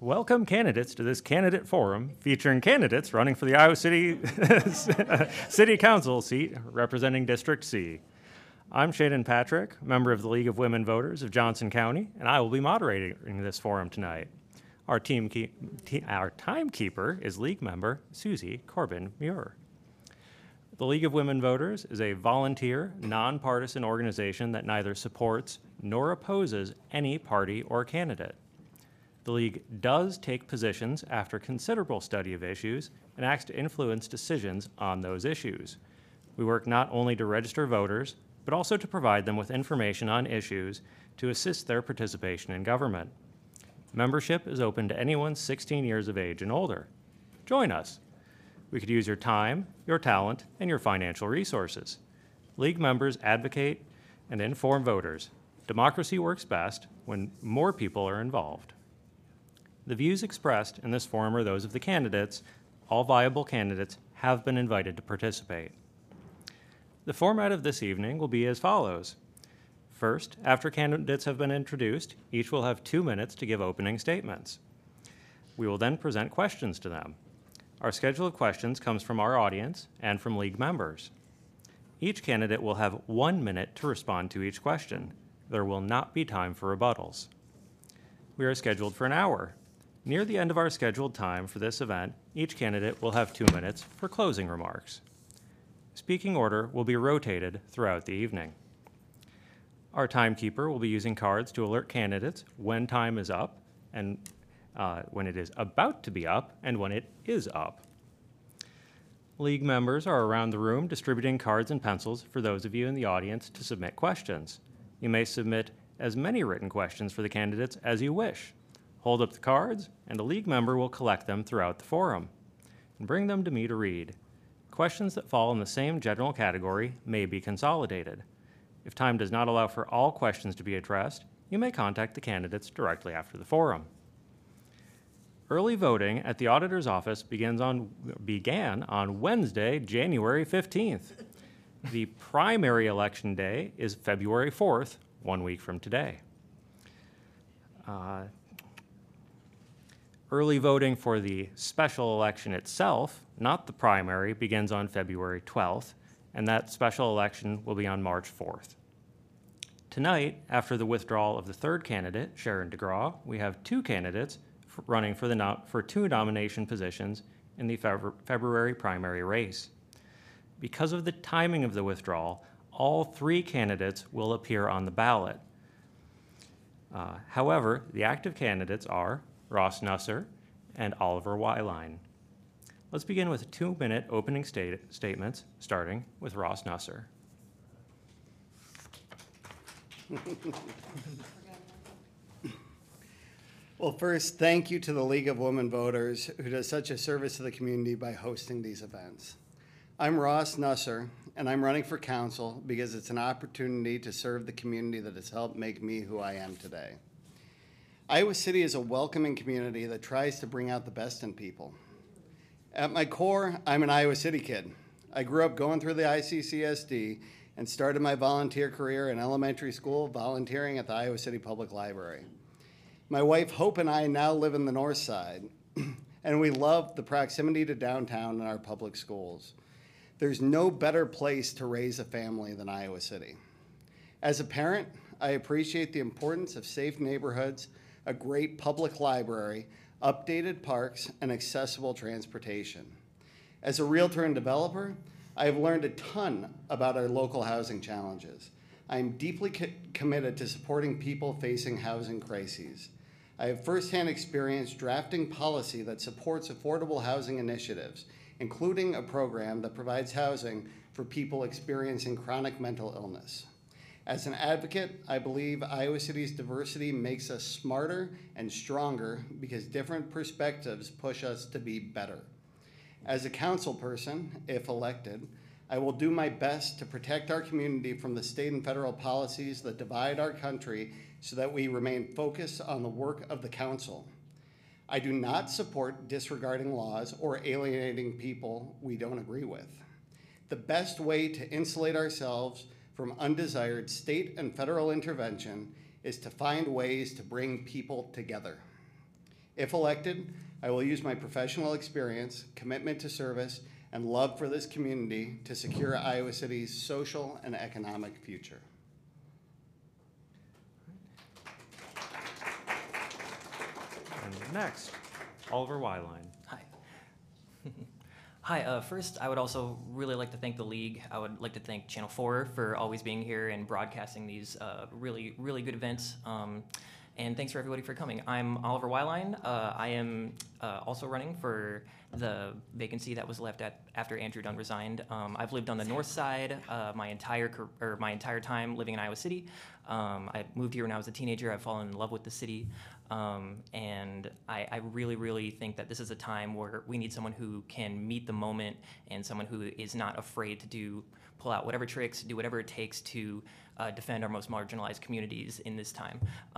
Welcome candidates to this candidate forum featuring candidates running for the Iowa City City Council seat representing District C. I'm Shannon Patrick, member of the League of Women Voters of Johnson County, and I will be moderating this forum tonight. Our timekeeper is League member Susie Corbin-Muir. The League of Women Voters is a volunteer, nonpartisan organization that neither supports nor opposes any party or candidate. The League does take positions after considerable study of issues and acts to influence decisions on those issues. We work not only to register voters, but also to provide them with information on issues to assist their participation in government. Membership is open to anyone 16 years of age and older. Join us. We could use your time, your talent, and your financial resources. League members advocate and inform voters. Democracy works best when more people are involved. The views expressed in this forum are those of the candidates. All viable candidates have been invited to participate. The format of this evening will be as follows. First, after candidates have been introduced, each will have 2 minutes to give opening statements. We will then present questions to them. Our schedule of questions comes from our audience and from League members. Each candidate will have 1 minute to respond to each question. There will not be time for rebuttals. We are scheduled for an hour. Near the end of our scheduled time for this event, each candidate will have 2 minutes for closing remarks. Speaking order will be rotated throughout the evening. Our timekeeper will be using cards to alert candidates when time is up and when it is about to be up and when it is up. League members are around the room distributing cards and pencils for those of you in the audience to submit questions. You may submit as many written questions for the candidates as you wish. Hold up the cards, and a League member will collect them throughout the forum and bring them to me to read. Questions that fall in the same general category may be consolidated. If time does not allow for all questions to be addressed, you may contact the candidates directly after the forum. Early voting at the auditor's office began on Wednesday, January 15th. The primary election day is February 4th, 1 week from today. Early voting for the special election itself, not the primary, begins on February 12th, and that special election will be on March 4th. Tonight, after the withdrawal of the third candidate, Sharon DeGraw, we have 2 candidates running for 2 nomination positions in the February primary race. Because of the timing of the withdrawal, all 3 candidates will appear on the ballot. However, the active candidates are Ross Nusser and Oliver Weiline. Let's begin with 2-minute opening statements, starting with Ross Nusser. Well, first, thank you to the League of Women Voters, who does such a service to the community by hosting these events. I'm Ross Nusser, and I'm running for council because it's an opportunity to serve the community that has helped make me who I am today. Iowa City is a welcoming community that tries to bring out the best in people. At my core, I'm an Iowa City kid. I grew up going through the ICCSD and started my volunteer career in elementary school volunteering at the Iowa City Public Library. My wife Hope and I now live in the north side, and we love the proximity to downtown and our public schools. There's no better place to raise a family than Iowa City. As a parent, I appreciate the importance of safe neighborhoods, a great public library, updated parks, and accessible transportation. As a realtor and developer, I have learned a ton about our local housing challenges. I am deeply committed to supporting people facing housing crises. I have firsthand experience drafting policy that supports affordable housing initiatives, including a program that provides housing for people experiencing chronic mental illness. As an advocate, I believe Iowa City's diversity makes us smarter and stronger because different perspectives push us to be better. As a council person, if elected, I will do my best to protect our community from the state and federal policies that divide our country so that we remain focused on the work of the council. I do not support disregarding laws or alienating people we don't agree with. The best way to insulate ourselves from undesired state and federal intervention is to find ways to bring people together. If elected, I will use my professional experience, commitment to service, and love for this community to secure Iowa City's social and economic future. And next, Oliver Weiline. Hi. Hi, first, I would also really like to thank the League. I would like to thank Channel 4 for always being here and broadcasting these really good events. And thanks for everybody for coming. I'm Oliver Weiline. I am also running for the vacancy that was left after Andrew Dunn resigned. I've lived on the north side my entire time living in Iowa City. I moved here when I was a teenager. I've fallen in love with the city. And I really think that this is a time where we need someone who can meet the moment and someone who is not afraid to pull out whatever tricks, do whatever it takes to defend our most marginalized communities in this time.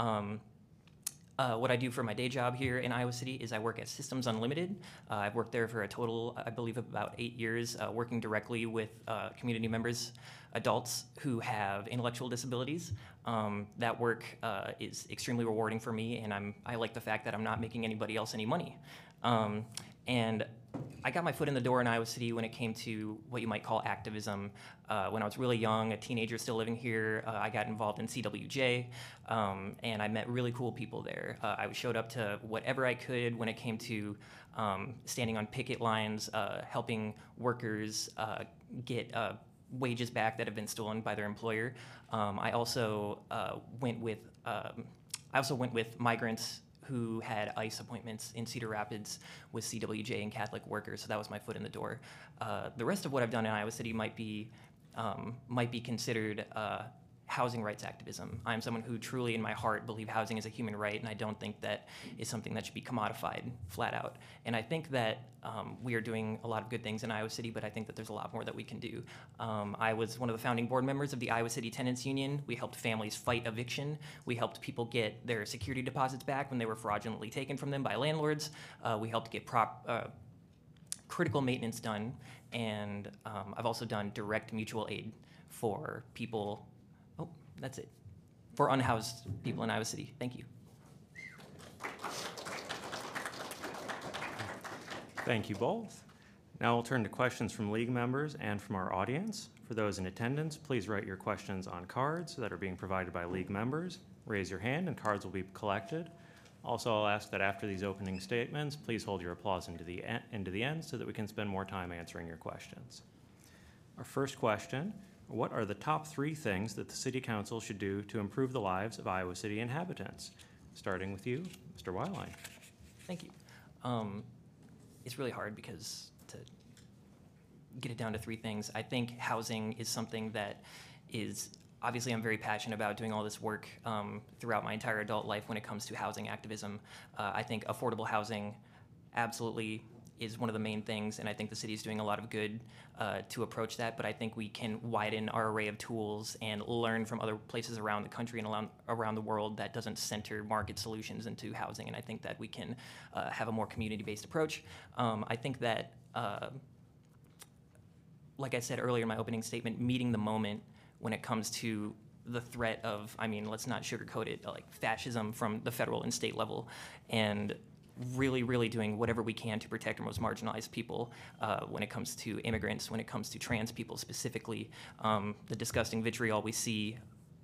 What I do for my day job here in Iowa City is I work at Systems Unlimited. I've worked there for a total, I believe, of about 8 years, working directly with community members, adults who have intellectual disabilities. That work is extremely rewarding for me, and I like the fact that I'm not making anybody else any money. And I got my foot in the door in Iowa City when it came to what you might call activism. When I was really young, a teenager still living here, I got involved in CWJ, and I met really cool people there. I showed up to whatever I could when it came to standing on picket lines, helping workers get wages back that have been stolen by their employer. I also went with migrants who had ICE appointments in Cedar Rapids with CWJ and Catholic workers, so that was my foot in the door. The rest of what I've done in Iowa City might be considered housing rights activism. I'm someone who truly in my heart believe housing is a human right, and I don't think that is something that should be commodified flat out. And I think that we are doing a lot of good things in Iowa City, but I think that there's a lot more that we can do. I was one of the founding board members of the Iowa City Tenants Union. We helped families fight eviction. We helped people get their security deposits back when they were fraudulently taken from them by landlords. We helped get critical maintenance done, and I've also done direct mutual aid for people. Oh, that's it. For unhoused people in Iowa City. Thank you. Thank you both. Now we'll turn to questions from League members and from our audience. For those in attendance, please write your questions on cards that are being provided by League members. Raise your hand and cards will be collected. Also, I'll ask that after these opening statements, please hold your applause into the end so that we can spend more time answering your questions. Our first question: what are the top 3 things that the City Council should do to improve the lives of Iowa City inhabitants? Starting with you, Mr. Weiline. Thank you. It's really hard because to get it down to 3 things, I think housing is something that is, obviously I'm very passionate about doing all this work throughout my entire adult life when it comes to housing activism. I think affordable housing absolutely is one of the main things, and I think the city is doing a lot of good to approach that, but I think we can widen our array of tools and learn from other places around the country and around the world that doesn't center market solutions into housing, and I think that we can have a more community-based approach. I think that, like I said earlier in my opening statement, meeting the moment when it comes to the threat of, let's not sugarcoat it, like fascism from the federal and state level, and really doing whatever we can to protect our most marginalized people when it comes to immigrants, when it comes to trans people specifically. The disgusting vitriol we see,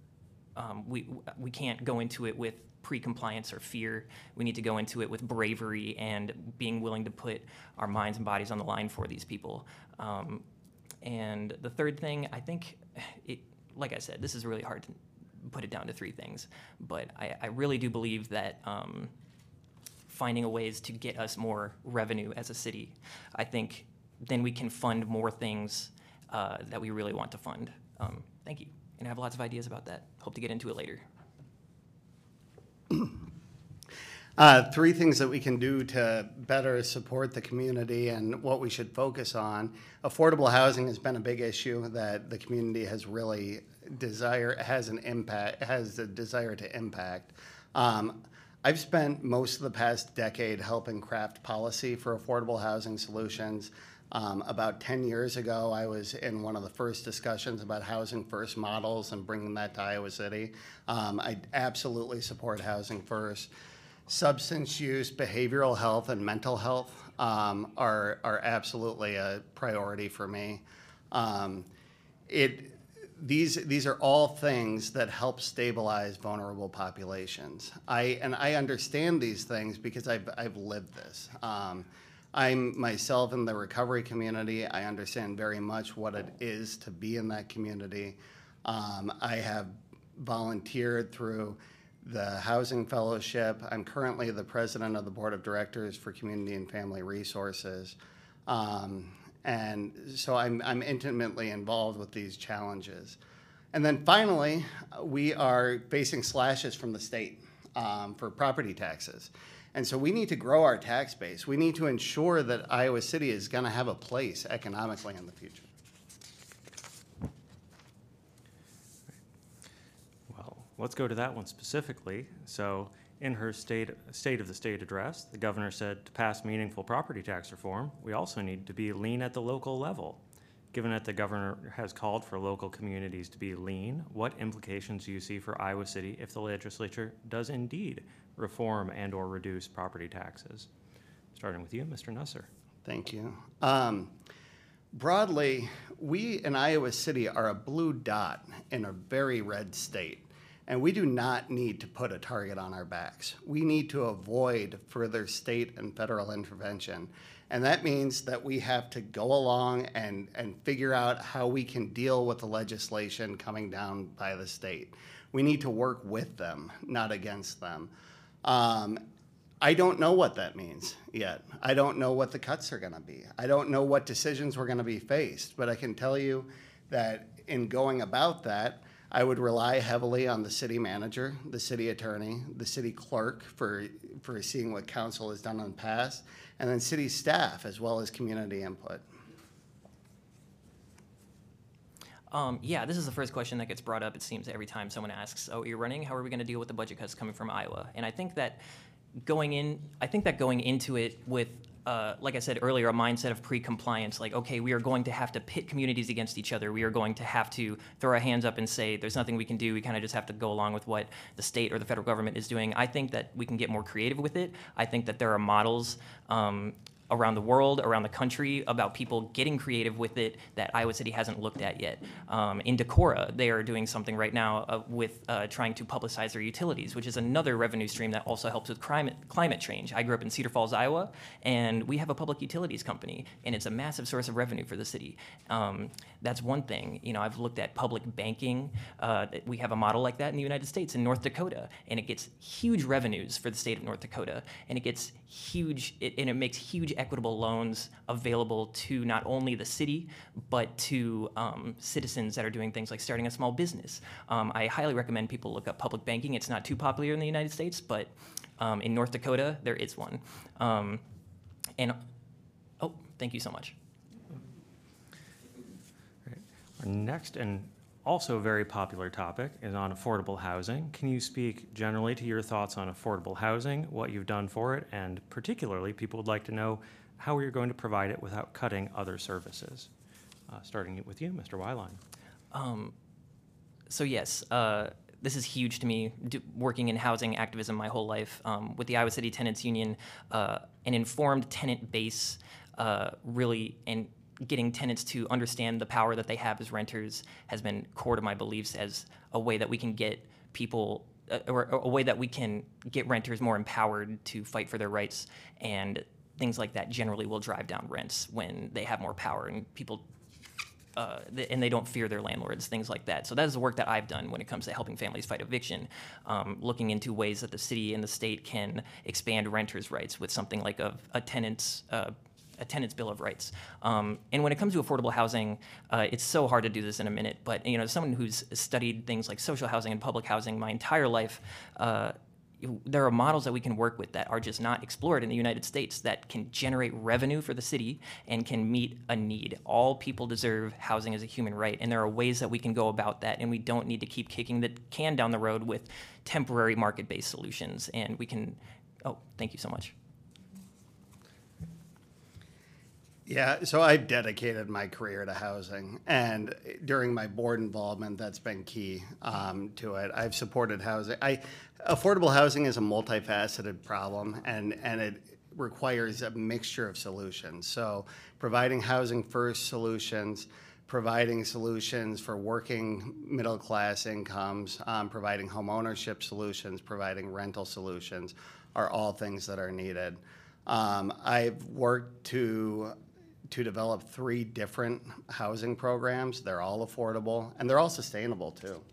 we can't go into it with pre-compliance or fear. We need to go into it with bravery and being willing to put our minds and bodies on the line for these people. And the third thing, I think, like I said, this is really hard to put it down to 3 things, but I really do believe that finding a ways to get us more revenue as a city, I think then we can fund more things that we really want to fund. Thank you. And I have lots of ideas about that. Hope to get into it later. 3 things that we can do to better support the community and what we should focus on. Affordable housing has been a big issue that the community has really has a desire to impact. I've spent most of the past decade helping craft policy for affordable housing solutions. About 10 years ago, I was in one of the first discussions about housing first models and bringing that to Iowa City. I absolutely support housing first. substance use, behavioral health, and mental health are absolutely a priority for me. These are all things that help stabilize vulnerable populations. I understand these things because I've lived this. I'm myself in the recovery community. I understand very much what it is to be in that community. I have volunteered through the Housing Fellowship. I'm currently the president of the Board of Directors for Community and Family Resources. And so I'm intimately involved with these challenges. And then finally, we are facing slashes from the state for property taxes. And so we need to grow our tax base. We need to ensure that Iowa City is going to have a place economically in the future. Well, let's go to that one specifically. So in her State of the State address, the governor said to pass meaningful property tax reform, we also need to be lean at the local level. Given that the governor has called for local communities to be lean, what implications do you see for Iowa City if the legislature does indeed reform and or reduce property taxes? Starting with you, Mr. Nusser. Thank you. Broadly, we in Iowa City are a blue dot in a very red state, and we do not need to put a target on our backs. We need to avoid further state and federal intervention, and that means that we have to go along and figure out how we can deal with the legislation coming down by the state. We need to work with them, not against them. I don't know what that means yet. I don't know what the cuts are going to be. I don't know what decisions we're going to be faced, but I can tell you that in going about that, I would rely heavily on the city manager, the city attorney, the city clerk for seeing what council has done in the past, and then city staff as well as community input. Yeah, this is the first question that gets brought up, it seems, every time someone asks, oh, you're running, how are we going to deal with the budget cuts coming from Iowa? And I think that going into it with, like I said earlier, a mindset of pre-compliance, like, okay, we are going to have to pit communities against each other. We are going to have to throw our hands up and say, there's nothing we can do. We kind of just have to go along with what the state or the federal government is doing. I think that we can get more creative with it. I think that there are models around the world, around the country, about people getting creative with it that Iowa City hasn't looked at yet. In Decorah, they are doing something right now with trying to publicize their utilities, which is another revenue stream that also helps with climate change. I grew up in Cedar Falls, Iowa, and we have a public utilities company, and it's a massive source of revenue for the city. That's one thing. You know, I've looked at public banking. We have a model like that in the United States, in North Dakota, and it gets huge revenues for the state of North Dakota, and it gets huge, and it makes huge equitable loans available to not only the city, but to citizens that are doing things like starting a small business. I highly recommend people look up public banking. It's not too popular in the United States, but in North Dakota, there is one. Oh, thank you so much. Our next and also very popular topic is on affordable housing. Can you speak generally to your thoughts on affordable housing, what you've done for it, and particularly people would like to know how you're going to provide it without cutting other services? Starting with you, Mr. Weiline. So yes, this is huge to me, working in housing activism my whole life. With the Iowa City Tenants Union, an informed tenant base really, and getting tenants to understand the power that they have as renters has been core to my beliefs as a way that we can get people, or a way that we can get renters more empowered to fight for their rights, and things like that generally will drive down rents when they have more power and people, and they don't fear their landlords, things like that. So that is the work that I've done when it comes to helping families fight eviction, looking into ways that the city and the state can expand renters' rights with something like a tenant's Bill of Rights. And when it comes to affordable housing, it's so hard to do this in a minute, but you know, as someone who's studied things like social housing and public housing my entire life, there are models that we can work with that are just not explored in the United States that can generate revenue for the city and can meet a need. All people deserve housing as a human right, and there are ways that we can go about that, and we don't need to keep kicking the can down the road with temporary market-based solutions. And we can, oh, thank you so much. Yeah, so I've dedicated my career to housing, and during my board involvement, that's been key to it. I've supported housing. Affordable housing is a multifaceted problem, and it requires a mixture of solutions. So providing housing first solutions, providing solutions for working middle class incomes, providing home ownership solutions, providing rental solutions are all things that are needed. I've worked to develop 3 different housing programs. They're all affordable and they're all sustainable too.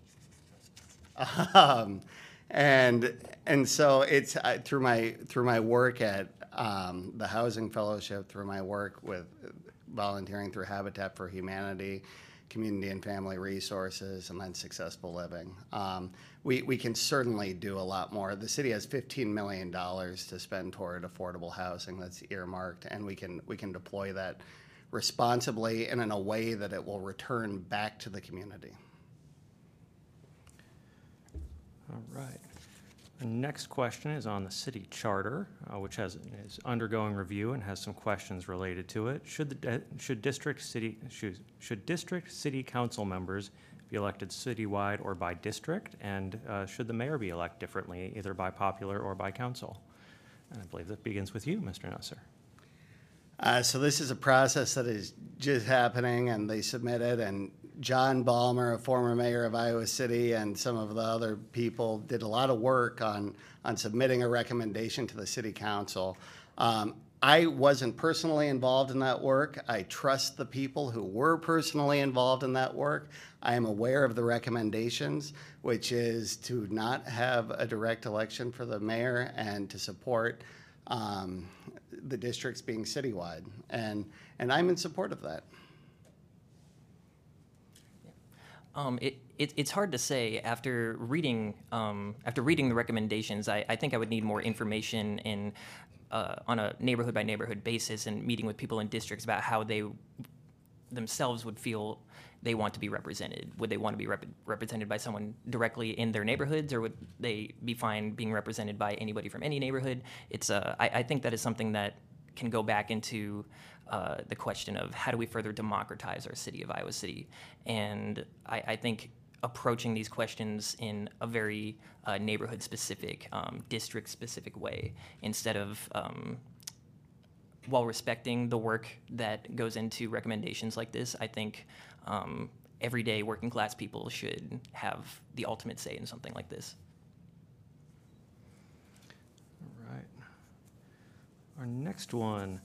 And so it's through my work at the Housing Fellowship, through my work with volunteering through Habitat for Humanity, Community and Family Resources, and then Successful Living. We can certainly do a lot more. The city has $15 million to spend toward affordable housing that's earmarked, and we can deploy that responsibly and in a way that it will return back to the community. All right. The next question is on the city charter, which is undergoing review and has some questions related to it. Should district city council members be elected citywide or by district? And should the mayor be elected differently, either by popular or by council? And I believe that begins with you, Mr. Nusser. So this is a process that is just happening, and they submitted, and John Balmer, a former mayor of Iowa City, and some of the other people did a lot of work on submitting a recommendation to the city council. I wasn't personally involved in that work. I trust the people who were personally involved in that work. I am aware of the recommendations, which is to not have a direct election for the mayor and to support the districts being citywide. And I'm in support of that. It's hard to say after reading the recommendations. I think I would need more information on a neighborhood by neighborhood basis and meeting with people in districts about how they themselves would feel they want to be represented. Would they want to be represented by someone directly in their neighborhoods, or would they be fine being represented by anybody from any neighborhood? I think that is something that can go back into the question of how do we further democratize our city of Iowa City. And I think approaching these questions in a very neighborhood-specific, district-specific way, instead of while respecting the work that goes into recommendations like this, I think everyday working class people should have the ultimate say in something like this. All right. Our next one,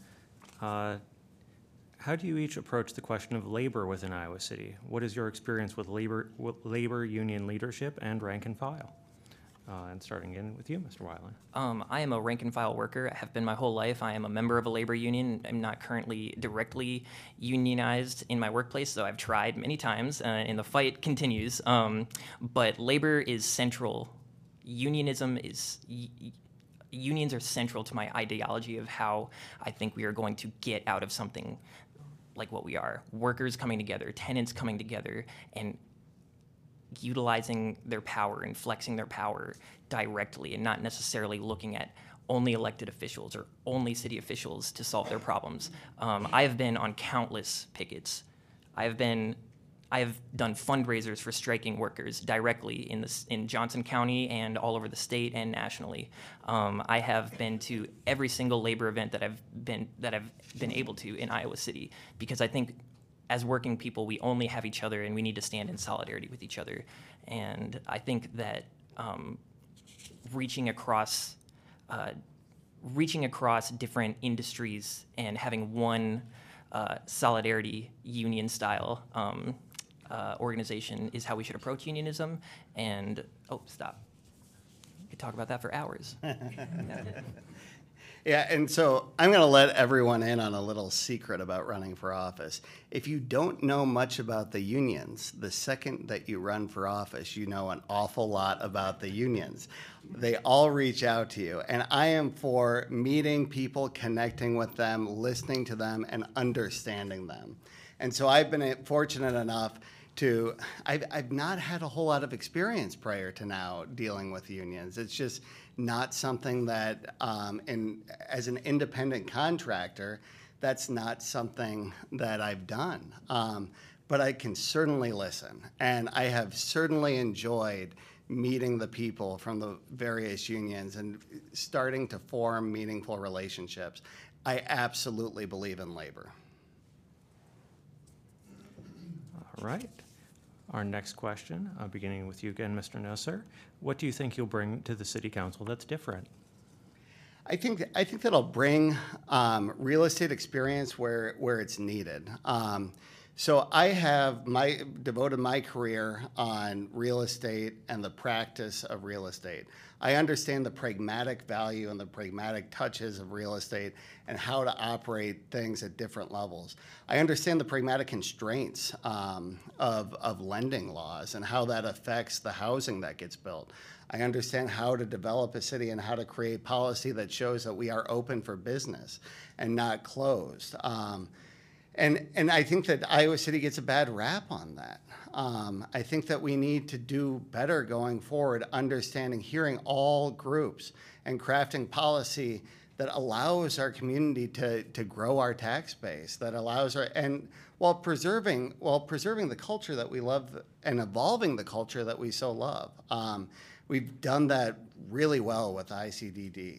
how do you each approach the question of labor within Iowa City? What is your experience with labor union leadership and rank and file? And starting in with you, Mr. Weiland. I am a rank and file worker. I have been my whole life. I am a member of a labor union. I'm not currently directly unionized in my workplace, so I've tried many times, and the fight continues. But labor is central. Unions are central to my ideology of how I think we are going to get out of something like what we are. Workers coming together, tenants coming together, and utilizing their power and flexing their power directly, and not necessarily looking at only elected officials or only city officials to solve their problems. I have been on countless pickets. I have done fundraisers for striking workers directly in Johnson County and all over the state and nationally. I have been to every single labor event that I've been able to in Iowa City, because I think as working people, we only have each other, and we need to stand in solidarity with each other. And I think that reaching across different industries and having one solidarity union style organization is how we should approach unionism. And stop. We could talk about that for hours. Yeah, and so I'm going to let everyone in on a little secret about running for office. If you don't know much about the unions, the second that you run for office, you know an awful lot about the unions. They all reach out to you, and I am for meeting people, connecting with them, listening to them, and understanding them. And so I've been fortunate enough I've not had a whole lot of experience prior to now dealing with unions. It's just not something that, as an independent contractor, that's not something that I've done. But I can certainly listen, and I have certainly enjoyed meeting the people from the various unions and starting to form meaningful relationships. I absolutely believe in labor. All right. Our next question, beginning with you again, Mr. Nusser. What do you think you'll bring to the City Council that's different? I think that'll bring real estate experience where it's needed. So I have devoted my career on real estate and the practice of real estate. I understand the pragmatic value and the pragmatic touches of real estate and how to operate things at different levels. I understand the pragmatic constraints of lending laws and how that affects the housing that gets built. I understand how to develop a city and how to create policy that shows that we are open for business and not closed. And I think that Iowa City gets a bad rap on that. I think that we need to do better going forward, understanding, hearing all groups, and crafting policy that allows our community to grow our tax base, that allows and while preserving the culture that we love and evolving the culture that we so love. We've done that really well with ICDD.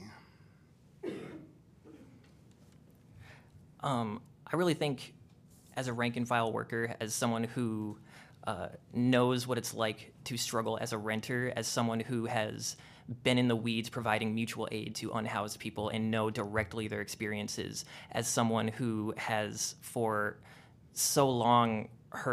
I really think, as a rank and file worker, as someone who knows what it's like to struggle as a renter, as someone who has been in the weeds providing mutual aid to unhoused people and know directly their experiences, as someone who has for so long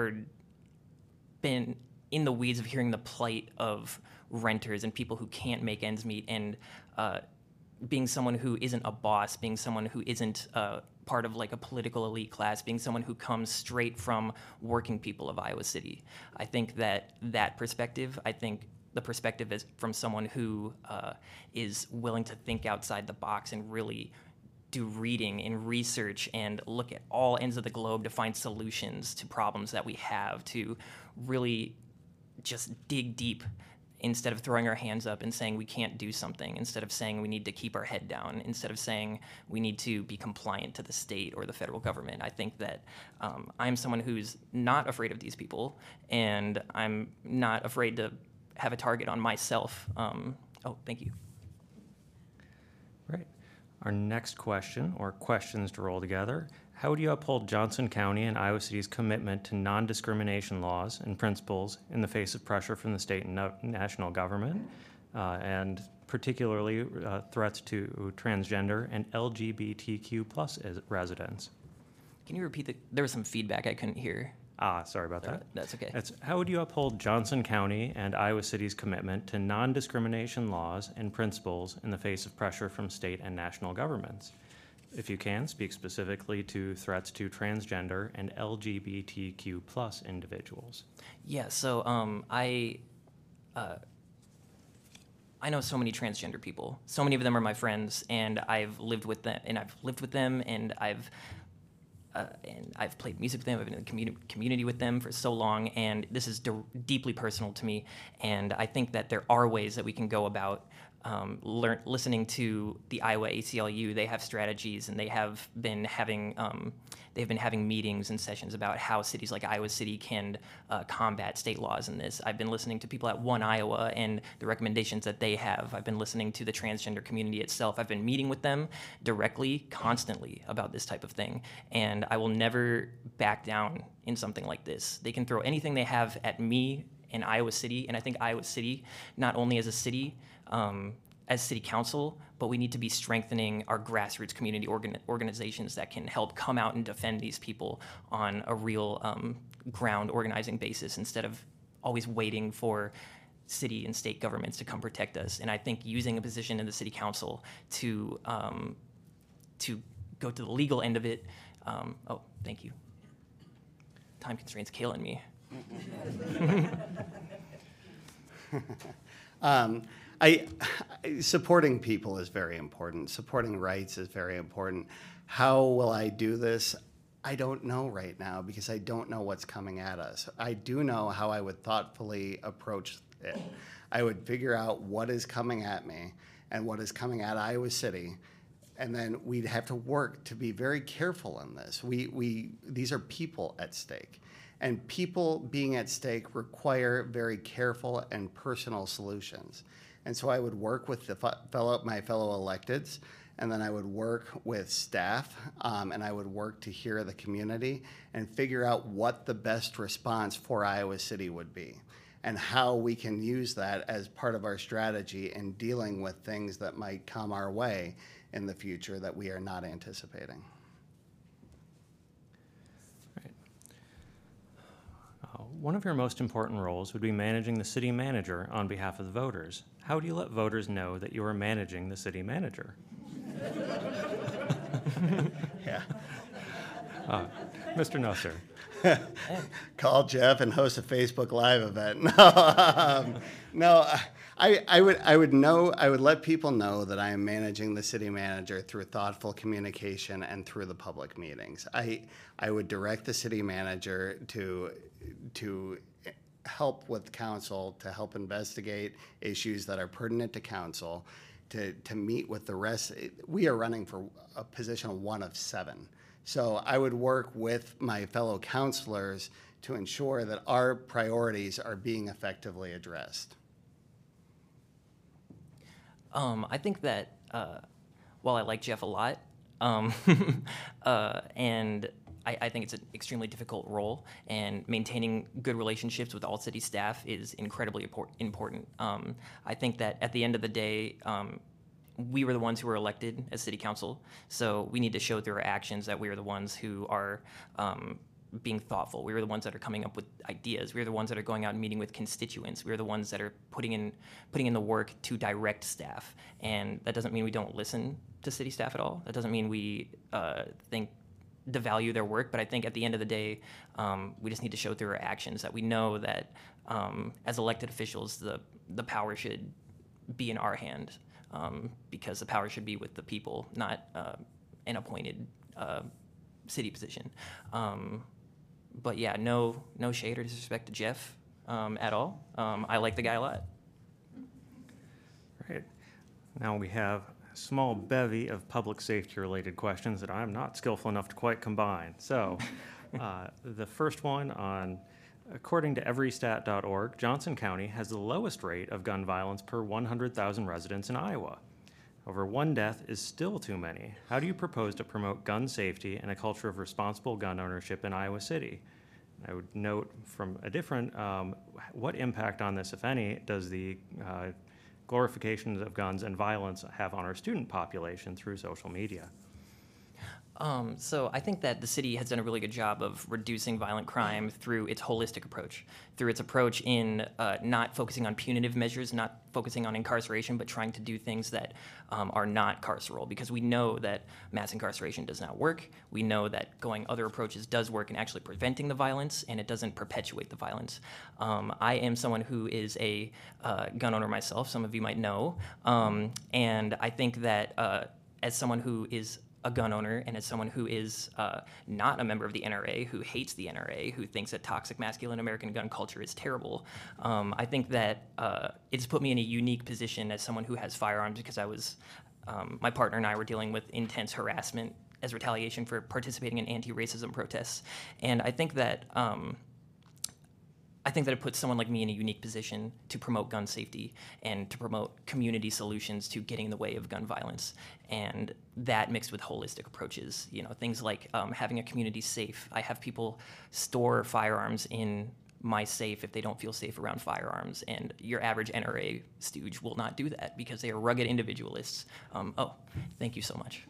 been in the weeds of hearing the plight of renters and people who can't make ends meet, and being someone who isn't a boss, being someone who isn't part of like a political elite class, being someone who comes straight from working people of Iowa City. I think that perspective, the perspective is from someone who is willing to think outside the box and really do reading and research and look at all ends of the globe to find solutions to problems that we have, to really just dig deep instead of throwing our hands up and saying we can't do something, instead of saying we need to keep our head down, instead of saying we need to be compliant to the state or the federal government. I think that I'm someone who's not afraid of these people, and I'm not afraid to have a target on myself. Thank you. Great. Our next question, or questions to roll together. How would you uphold Johnson County and Iowa City's commitment to non-discrimination laws and principles in the face of pressure from the state and national government, and particularly threats to transgender and LGBTQ plus residents? Can you repeat there was some feedback I couldn't hear. Sorry about that. That's okay. How would you uphold Johnson County and Iowa City's commitment to non-discrimination laws and principles in the face of pressure from state and national governments? If you can, speak specifically to threats to transgender and LGBTQ plus individuals. Yeah, so I know so many transgender people. So many of them are my friends, and I've lived with them, and I've played music with them. I've been in the community with them for so long, and this is deeply personal to me. And I think that there are ways that we can go about listening to the Iowa ACLU. They have strategies, and they've been having meetings and sessions about how cities like Iowa City can combat state laws in this. I've been listening to people at One Iowa and the recommendations that they have. I've been listening to the transgender community itself. I've been meeting with them directly, constantly about this type of thing, and I will never back down in something like this. They can throw anything they have at me in Iowa City, and I think Iowa City, not only as a city, as city council, but we need to be strengthening our grassroots community organizations that can help come out and defend these people on a real ground organizing basis, instead of always waiting for city and state governments to come protect us. And I think using a position in the city council to go to the legal end of it. Thank you. Time constraints killing me. Supporting people is very important. Supporting rights is very important. How will I do this? I don't know right now, because I don't know what's coming at us. I do know how I would thoughtfully approach it. I would figure out what is coming at me and what is coming at Iowa City, And then we'd have to work to be very careful in this. These are people at stake. And people being at stake require very careful and personal solutions. And so I would work with my fellow electeds, and then I would work with staff, and I would work to hear the community and figure out what the best response for Iowa City would be, and how we can use that as part of our strategy in dealing with things that might come our way in the future that we are not anticipating. Right. One of your most important roles would be managing the city manager on behalf of the voters. How do you let voters know that you are managing the city manager? Yeah. Mr. Nusser. Call Jeff and host a Facebook Live event. I would let people know that I am managing the city manager through thoughtful communication and through the public meetings. I would direct the city manager to help with council, to help investigate issues that are pertinent to council, to meet with the rest. We are running for a position of 1 of 7. So I would work with my fellow councilors to ensure that our priorities are being effectively addressed. I think that while I like Jeff a lot, and I think it's an extremely difficult role, and maintaining good relationships with all city staff is incredibly important. I think that at the end of the day, we were the ones who were elected as city council, so we need to show through our actions that we are the ones who are being thoughtful. We are the ones that are coming up with ideas. We are the ones that are going out and meeting with constituents. We are the ones that are putting in the work to direct staff, and that doesn't mean we don't listen to city staff at all. That doesn't mean we devalue their work, but I think at the end of the day, we just need to show through our actions that we know that as elected officials, the power should be in our hand, because the power should be with the people, not an appointed city position. But yeah, no shade or disrespect to Jeff at all. I like the guy a lot. Right. Now we have a small bevy of public safety related questions that I'm not skillful enough to quite combine. So the first one according to everystat.org, Johnson County has the lowest rate of gun violence per 100,000 residents in Iowa. However, 1 death is still too many. How do you propose to promote gun safety and a culture of responsible gun ownership in Iowa City? I would note from a different, what impact on this, if any, does the glorification of guns and violence have on our student population through social media? So I think that the city has done a really good job of reducing violent crime through its holistic approach, through its approach in not focusing on punitive measures, not focusing on incarceration, but trying to do things that are not carceral, because we know that mass incarceration does not work. We know that going other approaches does work in actually preventing the violence, and it doesn't perpetuate the violence. I am someone who is a gun owner myself, some of you might know, and I think that as someone who is a gun owner, and as someone who is not a member of the NRA, who hates the NRA, who thinks that toxic masculine American gun culture is terrible, I think that it's put me in a unique position as someone who has firearms, because my partner and I were dealing with intense harassment as retaliation for participating in anti-racism protests. And I think that it puts someone like me in a unique position to promote gun safety and to promote community solutions to getting in the way of gun violence. And that mixed with holistic approaches, things like having a community safe. I have people store firearms in my safe if they don't feel safe around firearms, and your average NRA stooge will not do that because they are rugged individualists. Thank you so much.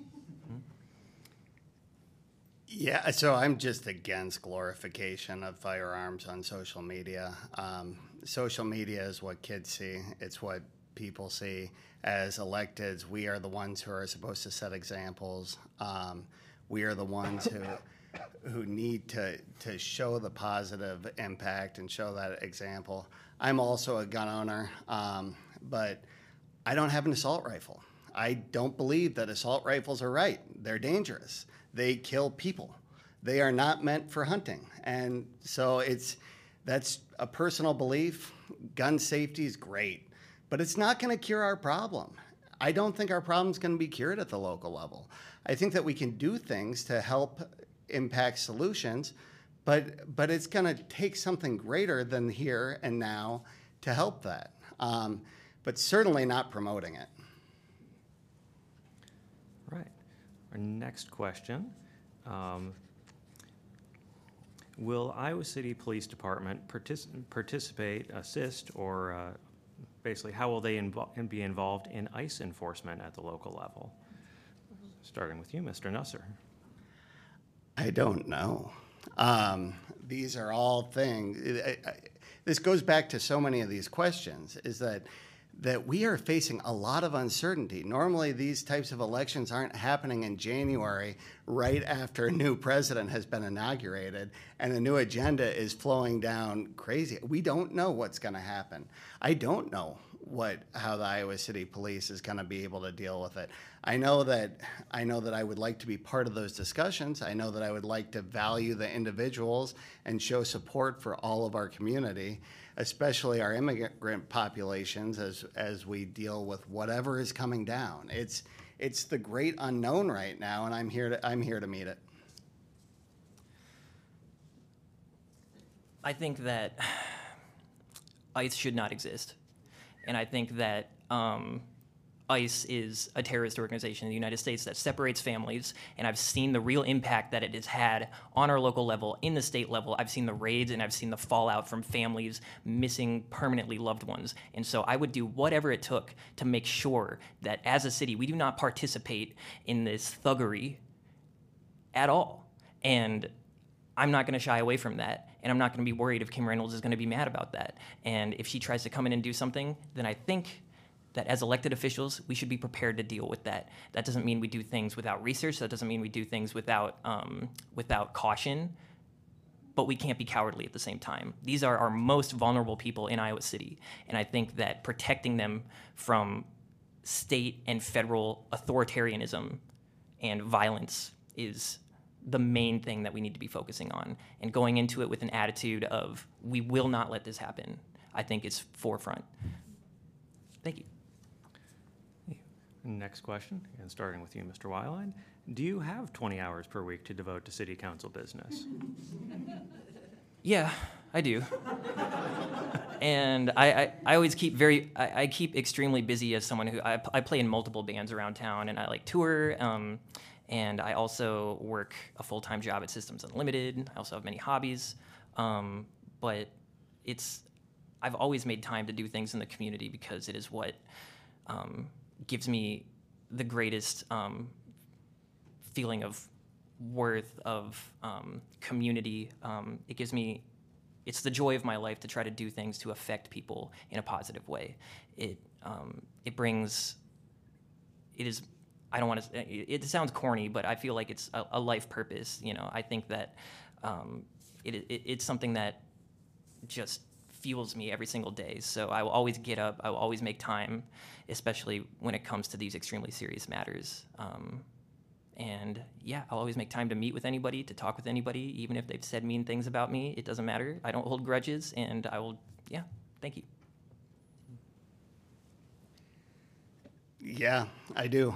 Yeah, so I'm just against glorification of firearms on social media. Social media is what kids see. It's what people see. As electeds, we are the ones who are supposed to set examples. We are the ones who need to show the positive impact and show that example. I'm also a gun owner, but I don't have an assault rifle. I don't believe that assault rifles are right. They're dangerous. They kill people. They are not meant for hunting. And so that's a personal belief. Gun safety is great, but it's not going to cure our problem. I don't think our problem's going to be cured at the local level. I think that we can do things to help impact solutions, but it's going to take something greater than here and now to help that. But certainly not promoting it. Right. Our next question. Will Iowa City Police Department participate, assist, or basically how will they be involved in ICE enforcement at the local level? Starting with you, Mr. Nusser. I don't know. These are all things. This goes back to so many of these questions, is that we are facing a lot of uncertainty. Normally, these types of elections aren't happening in January right after a new president has been inaugurated and a new agenda is flowing down crazy. We don't know what's going to happen. I don't know how the Iowa City Police is going to be able to deal with it. I know that I would like to be part of those discussions. I know that I would like to value the individuals and show support for all of our community, especially our immigrant populations as we deal with whatever is coming down. It's the great unknown right now, and I'm here to meet it. I think that ICE should not exist. And I think that ICE is a terrorist organization in the United States that separates families, and I've seen the real impact that it has had on our local level, in the state level. I've seen the raids, and I've seen the fallout from families missing permanently loved ones. And so I would do whatever it took to make sure that as a city, we do not participate in this thuggery at all. And I'm not going to shy away from that, and I'm not going to be worried if Kim Reynolds is going to be mad about that. And if she tries to come in and do something, then I think that as elected officials, we should be prepared to deal with that. That doesn't mean we do things without research. That doesn't mean we do things without caution, but we can't be cowardly at the same time. These are our most vulnerable people in Iowa City, and I think that protecting them from state and federal authoritarianism and violence is the main thing that we need to be focusing on. And going into it with an attitude of, we will not let this happen, I think is forefront. Thank you. Next question, and starting with you, Mr. Weiland. Do you have 20 hours per week to devote to city council business? Yeah, I do. And I always keep I keep extremely busy as someone who, I play in multiple bands around town, and I like tour, and I also work a full-time job at Systems Unlimited. I also have many hobbies, but I've always made time to do things in the community because it is what gives me the greatest feeling of worth, of community. It's the joy of my life to try to do things to affect people in a positive way. It sounds corny, but I feel like it's a life purpose. You know, I think that it's something that just fuels me every single day. So I will always get up. I will always make time, especially when it comes to these extremely serious matters. And yeah, I'll always make time to meet with anybody, to talk with anybody, even if they've said mean things about me. It doesn't matter. I don't hold grudges, and I will, yeah, thank you. Yeah, I do.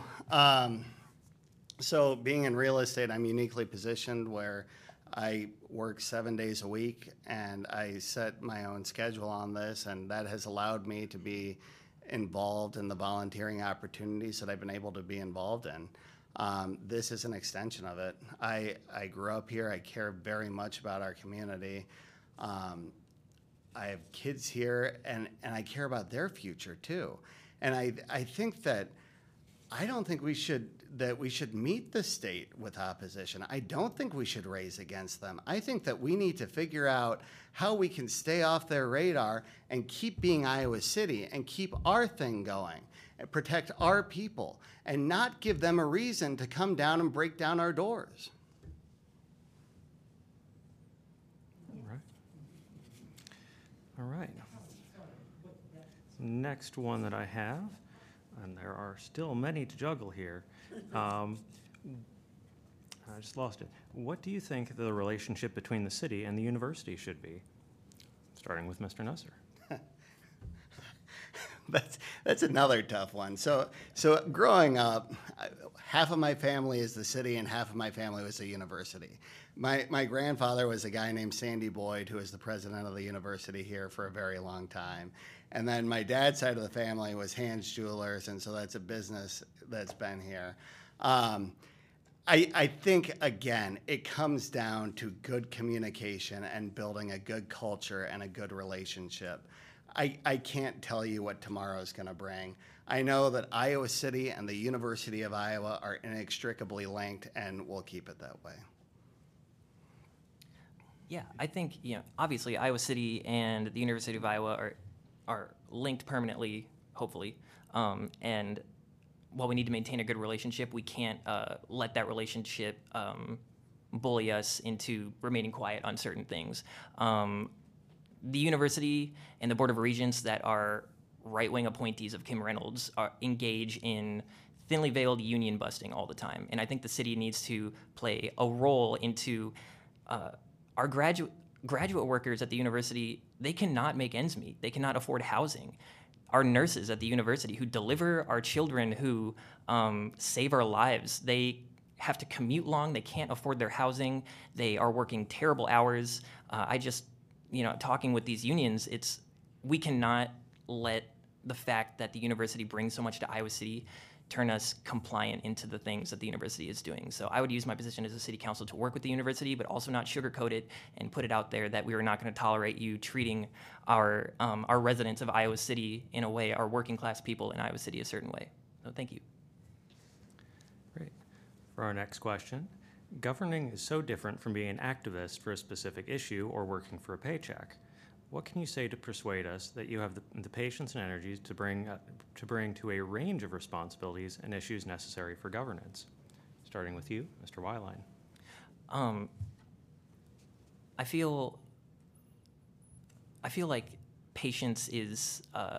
So being in real estate, I'm uniquely positioned where I work 7 days a week, and I set my own schedule on this, and that has allowed me to be involved in the volunteering opportunities that I've been able to be involved in. This is an extension of it. I grew up here. I care very much about our community. I have kids here, and I care about their future too. And I think that I don't think we should meet the state with opposition. I don't think we should raise against them. I think that we need to figure out how we can stay off their radar and keep being Iowa City and keep our thing going and protect our people and not give them a reason to come down and break down our doors. All right. Next one that I have, and there are still many to juggle here. I just lost it. What do you think the relationship between the city and the university should be? Starting with Mr. Nusser. That's another tough one. So growing up, half of my family is the city and half of my family was the university. My grandfather was a guy named Sandy Boyd, who was the president of the university here for a very long time. And then my dad's side of the family was Hans Jewelers, and so that's a business that's been here. I think, again, it comes down to good communication and building a good culture and a good relationship. I can't tell you what tomorrow is going to bring. I know that Iowa City and the University of Iowa are inextricably linked, and we'll keep it that way. Yeah, I think, obviously Iowa City and the University of Iowa are linked permanently, hopefully. And while we need to maintain a good relationship, we can't let that relationship bully us into remaining quiet on certain things. The university and the Board of Regents that are right-wing appointees of Kim Reynolds engage in thinly veiled union busting all the time. And I think the city needs to play a role into our graduate workers at the university. They cannot make ends meet. They cannot afford housing. Our nurses at the university who deliver our children, who save our lives, they have to commute long. They can't afford their housing. They are working terrible hours. Talking with these unions, we cannot let the fact that the university brings so much to Iowa City turn us compliant into the things that the university is doing. So I would use my position as a city council to work with the university, but also not sugarcoat it and put it out there that we are not going to tolerate you treating our residents of Iowa City in a way, our working class people in Iowa City a certain way. So thank you. Great. For our next question, governing is so different from being an activist for a specific issue or working for a paycheck. What can you say to persuade us that you have the patience and energies to bring to a range of responsibilities and issues necessary for governance? Starting with you, Mr. Weilein. I feel like patience is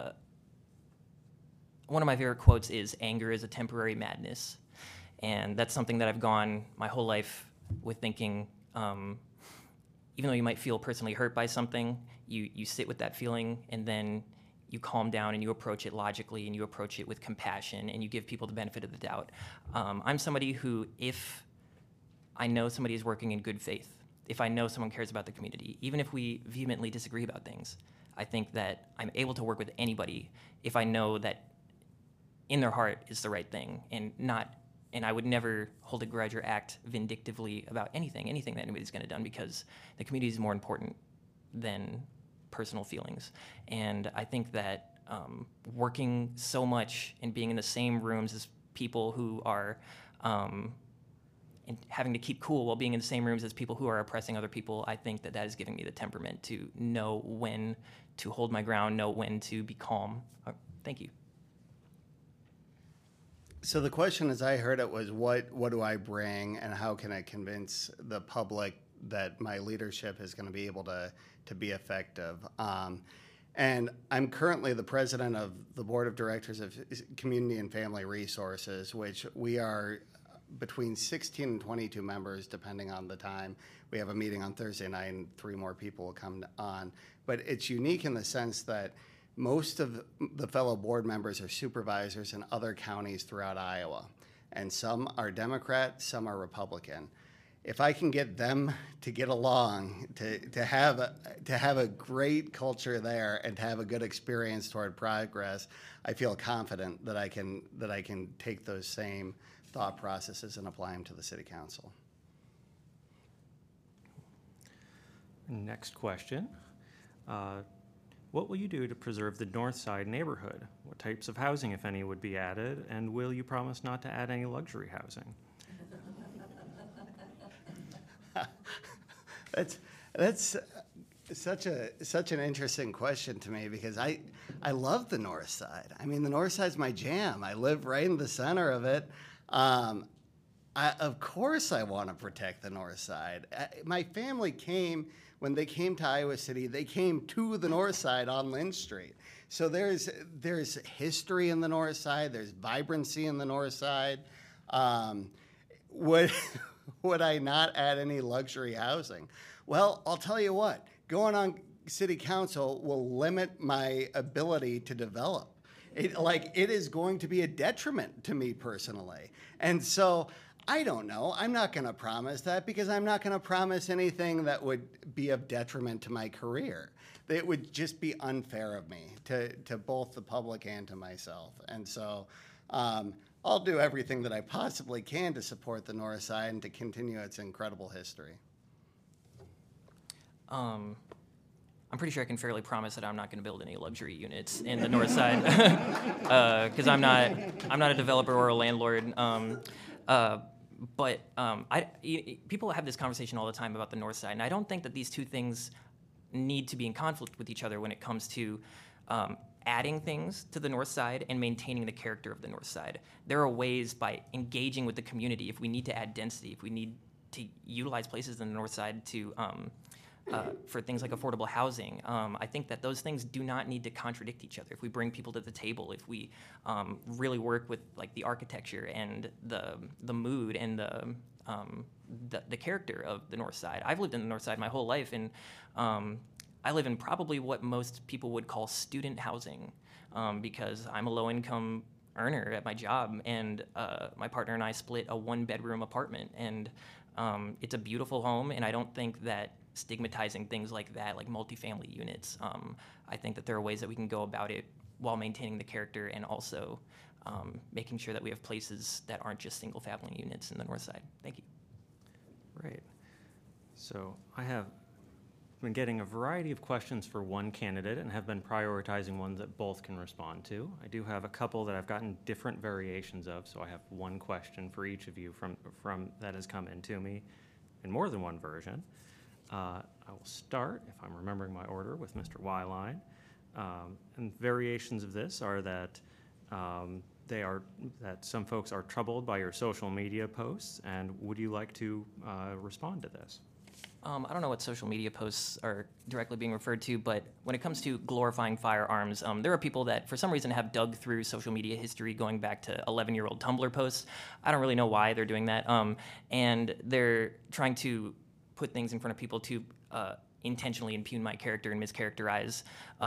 one of my favorite quotes is anger is a temporary madness, and that's something that I've gone my whole life with thinking. Even though you might feel personally hurt by something, you sit with that feeling and then you calm down and you approach it logically and you approach it with compassion and you give people the benefit of the doubt. I'm somebody who, if I know somebody is working in good faith, if I know someone cares about the community, even if we vehemently disagree about things, I think that I'm able to work with anybody if I know that in their heart is the right thing and I would never hold a grudge or act vindictively about anything that anybody's going to done, because the community is more important than personal feelings. And I think that working so much and being in the same rooms as people who are and having to keep cool while being in the same rooms as people who are oppressing other people, I think that is giving me the temperament to know when to hold my ground, know when to be calm. Thank you. So the question, as I heard it, was what do I bring and how can I convince the public that my leadership is going to be able to be effective? And I'm currently the president of the board of directors of Community and Family Resources, which we are between 16 and 22 members, depending on the time. We have a meeting on Thursday night and 3 more people will come on. But it's unique in the sense that most of the fellow board members are supervisors in other counties throughout Iowa, and some are Democrat, some are Republican. If I can get them to get along, to have a great culture there, and to have a good experience toward progress, I feel confident that I can take those same thought processes and apply them to the city council. Next question. What will you do to preserve the North Side neighborhood? What types of housing, if any, would be added? And will you promise not to add any luxury housing? That's such an interesting question to me, because I love the North Side. I mean, the North Side's my jam. I live right in the center of it. Of course I want to protect the North Side. My family when they came to Iowa City, they came to the North Side on Lynn Street. So there's history in the North Side. There's vibrancy in the North Side. Would I not add any luxury housing? Well, I'll tell you what. Going on city council will limit my ability to develop. It is going to be a detriment to me personally. And so I don't know. I'm not going to promise that because I'm not going to promise anything that would be of detriment to my career. It would just be unfair of me to both the public and to myself. And so I'll do everything that I possibly can to support the North Side and to continue its incredible history. I'm pretty sure I can fairly promise that I'm not going to build any luxury units in the North Side because I'm not a developer or a landlord. People have this conversation all the time about the North Side, and I don't think that these two things need to be in conflict with each other when it comes to adding things to the North Side and maintaining the character of the North Side. There are ways by engaging with the community, if we need to add density, if we need to utilize places in the North Side to for things like affordable housing. I think that those things do not need to contradict each other. If we bring people to the table, if we really work with like the architecture and the mood and the character of the North Side. I've lived in the North Side my whole life, and I live in probably what most people would call student housing because I'm a low-income earner at my job, and my partner and I split a one-bedroom apartment, and it's a beautiful home, and I don't think that stigmatizing things like that, like multifamily units, I think that there are ways that we can go about it while maintaining the character and also making sure that we have places that aren't just single-family units in the North Side. Thank you. Great. So I have been getting a variety of questions for one candidate and have been prioritizing ones that both can respond to. I do have a couple that I've gotten different variations of, so I have one question for each of you from that has come into me in more than one version. I will start, if I'm remembering my order, with Mr. Wyline. And variations of this are that that some folks are troubled by your social media posts, and would you like to respond to this? I don't know what social media posts are directly being referred to, but when it comes to glorifying firearms, there are people that for some reason have dug through social media history going back to 11-year-old Tumblr posts. I don't really know why they're doing that, and they're trying to put things in front of people to intentionally impugn my character and mischaracterize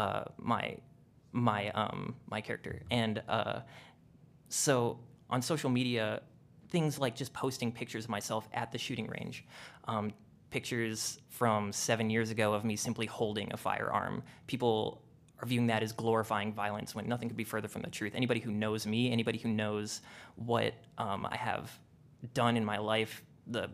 my character. And so on social media, things like just posting pictures of myself at the shooting range, pictures from 7 years ago of me simply holding a firearm. People are viewing that as glorifying violence when nothing could be further from the truth. Anybody who knows me, anybody who knows what I have done in my life, the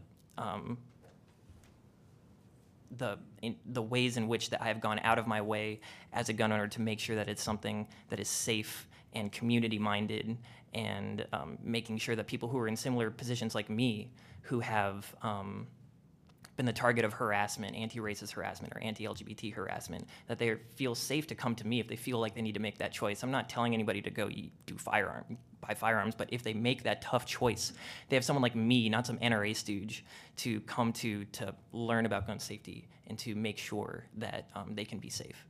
ways in which that I have gone out of my way as a gun owner to make sure that it's something that is safe and community-minded, and making sure that people who are in similar positions like me, who have been the target of harassment, anti-racist harassment or anti-LGBT harassment, that they feel safe to come to me if they feel like they need to make that choice. I'm not telling anybody to go buy firearms, but if they make that tough choice, they have someone like me, not some NRA stooge, to come to learn about gun safety and to make sure that they can be safe.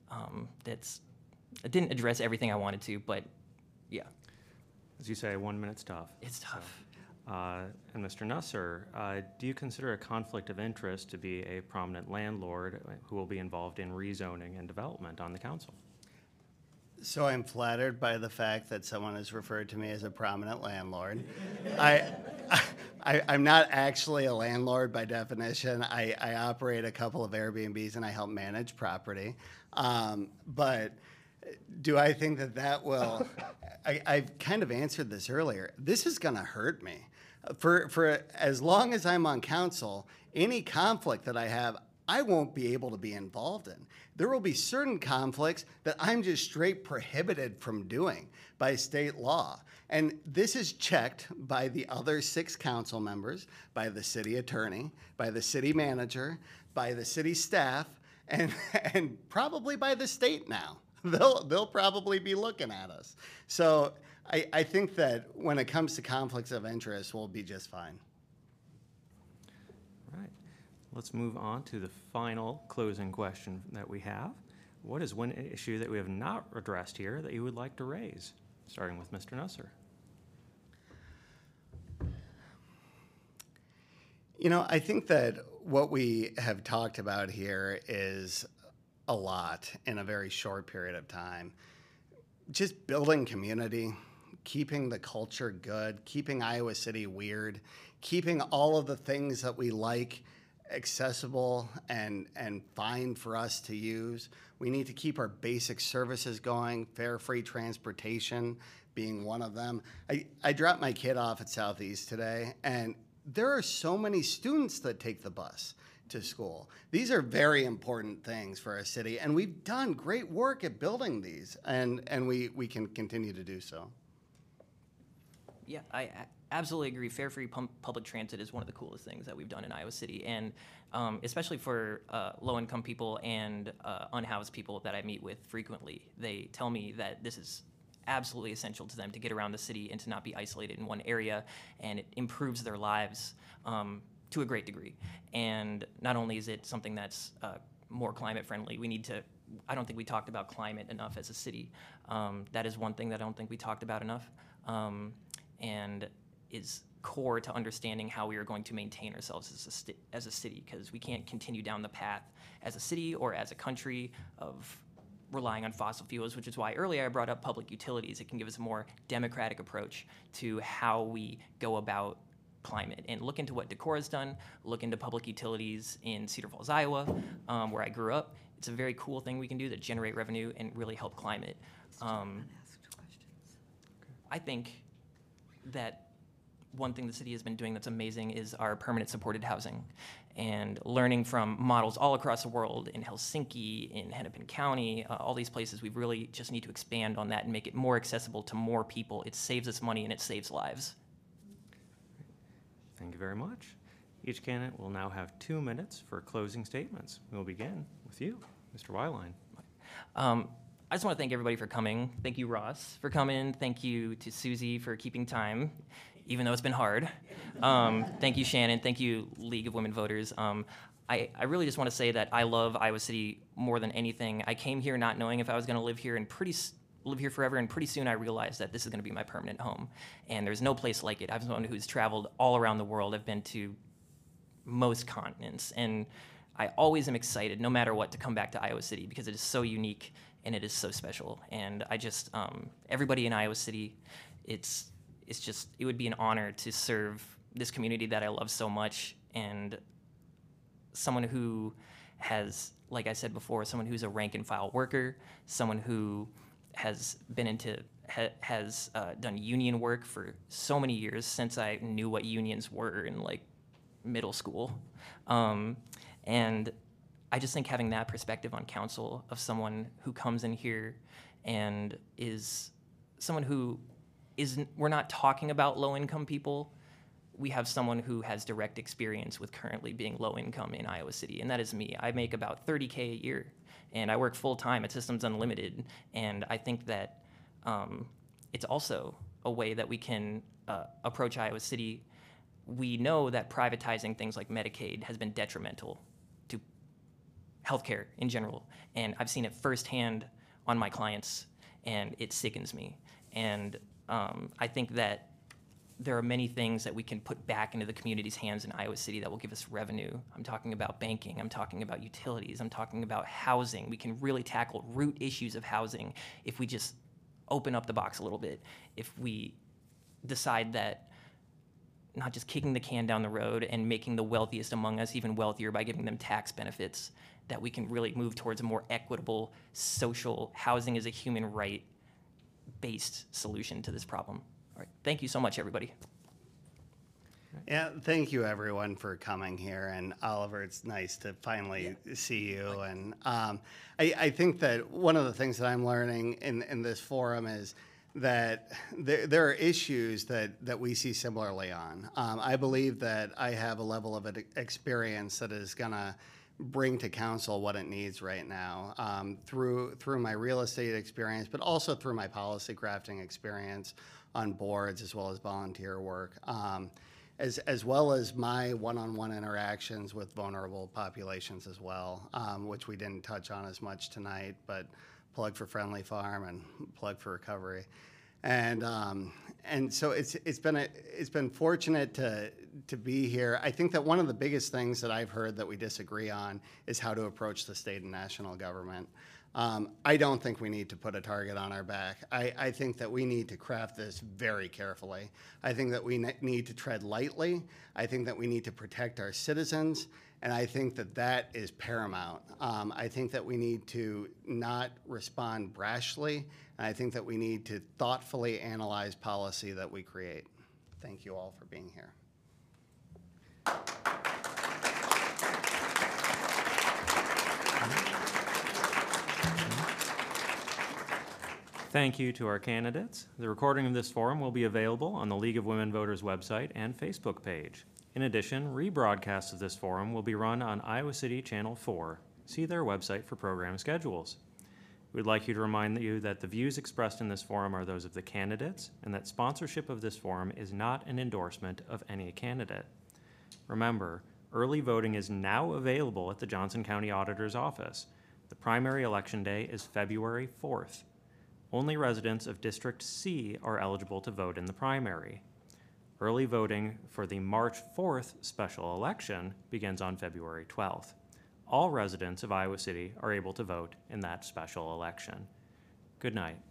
It didn't address everything I wanted to, but yeah. As you say, 1 minute's tough. It's tough. And Mr. Nusser, do you consider a conflict of interest to be a prominent landlord who will be involved in rezoning and development on the council? So I'm flattered by the fact that someone has referred to me as a prominent landlord. I'm not actually a landlord by definition. I operate a couple of Airbnbs and I help manage property. But do I think that will, I've kind of answered this earlier. This is going to hurt me. For as long as I'm on council, any conflict that I have, I won't be able to be involved in. There will be certain conflicts that I'm just straight prohibited from doing by state law. And this is checked by the other 6 council members, by the city attorney, by the city manager, by the city staff, and probably by the state now. They'll probably be looking at us. So I think that when it comes to conflicts of interest, we'll be just fine. All right. Let's move on to the final closing question that we have. What is one issue that we have not addressed here that you would like to raise? Starting with Mr. Nusser. You know, I think that what we have talked about here is a lot in a very short period of time. just building community, keeping the culture good, keeping Iowa City weird, keeping all of the things that we like accessible and fine for us to use. We need to keep our basic services going, fare-free transportation being one of them. I dropped my kid off at Southeast today, and there are so many students that take the bus to school. These are very important things for our city, and we've done great work at building these, and we can continue to do so. Yeah, I absolutely agree. Fare-free public transit is one of the coolest things that we've done in Iowa City, and especially for low-income people and unhoused people that I meet with frequently. They tell me that this is absolutely essential to them to get around the city and to not be isolated in one area, and it improves their lives to a great degree. And not only is it something that's more climate friendly, I don't think we talked about climate enough as a city. That is one thing that I don't think we talked about enough, and is core to understanding how we are going to maintain ourselves as a city, because we can't continue down the path as a city or as a country of relying on fossil fuels, which is why earlier I brought up public utilities. It can give us a more democratic approach to how we go about climate, and look into what Decora's done, look into public utilities in Cedar Falls, Iowa, where I grew up. It's a very cool thing we can do to generate revenue and really help climate. I think that one thing the city has been doing that's amazing is our permanent supported housing, and learning from models all across the world, in Helsinki, in Hennepin County, all these places. We really just need to expand on that and make it more accessible to more people. It saves us money and it saves lives. Thank you very much. Each candidate will now have 2 minutes for closing statements. We'll begin with you, Mr. Weiline. I just want to thank everybody for coming. Thank you, Ross, for coming. Thank you to Susie for keeping time, even though it's been hard. Thank you, Shannon. Thank you, League of Women Voters. I really just want to say that I love Iowa City more than anything. I came here not knowing if I was going to live here live here forever, and pretty soon I realized that this is going to be my permanent home, and there's no place like it. I'm someone who's traveled all around the world. I've been to most continents, and I always am excited, no matter what, to come back to Iowa City, because it is so unique and it is so special. And I just, everybody in Iowa City, it would be an honor to serve this community that I love so much, and someone who has, like I said before, someone who's a rank and file worker, someone who has been has done union work for so many years, since I knew what unions were in like middle school. And I just think having that perspective on council, of someone who comes in here and is someone who we're not talking about low-income people. We have someone who has direct experience with currently being low-income in Iowa City, and that is me. I make about $30K a year, and I work full-time at Systems Unlimited, and I think that it's also a way that we can approach Iowa City. We know that privatizing things like Medicaid has been detrimental to healthcare in general, and I've seen it firsthand on my clients, and it sickens me. And I think that there are many things that we can put back into the community's hands in Iowa City that will give us revenue. I'm talking about banking, I'm talking about utilities, I'm talking about housing. We can really tackle root issues of housing if we just open up the box a little bit. If we decide that not just kicking the can down the road and making the wealthiest among us even wealthier by giving them tax benefits, that we can really move towards a more equitable, social, housing as a human right based solution to this problem. All right. Thank you so much, everybody. Yeah, thank you everyone for coming here. And Oliver, it's nice to finally see you. And I think that one of the things that I'm learning in this forum is that there are issues that we see similarly on. I believe that I have a level of experience that is going to bring to council what it needs right now, through my real estate experience, but also through my policy crafting experience on boards, as well as volunteer work, as well as my one-on-one interactions with vulnerable populations as well, which we didn't touch on as much tonight, but plug for Friendly Farm and plug for Recovery. And so it's been fortunate to be here. I think that one of the biggest things that I've heard that we disagree on is how to approach the state and national government. I don't think we need to put a target on our back. I think that we need to craft this very carefully. I think that we need to tread lightly. I think that we need to protect our citizens, and I think that that is paramount. I think that we need to not respond brashly, and I think that we need to thoughtfully analyze policy that we create. Thank you all for being here. Thank you to our candidates. The recording of this forum will be available on the League of Women Voters website and Facebook page. In addition, rebroadcasts of this forum will be run on Iowa City Channel 4. See their website for program schedules. We'd like you to remind you that the views expressed in this forum are those of the candidates, and that sponsorship of this forum is not an endorsement of any candidate. Remember, early voting is now available at the Johnson County Auditor's Office. The primary election day is February 4th. Only residents of District C are eligible to vote in the primary. Early voting for the March 4th special election begins on February 12th. All residents of Iowa City are able to vote in that special election. Good night.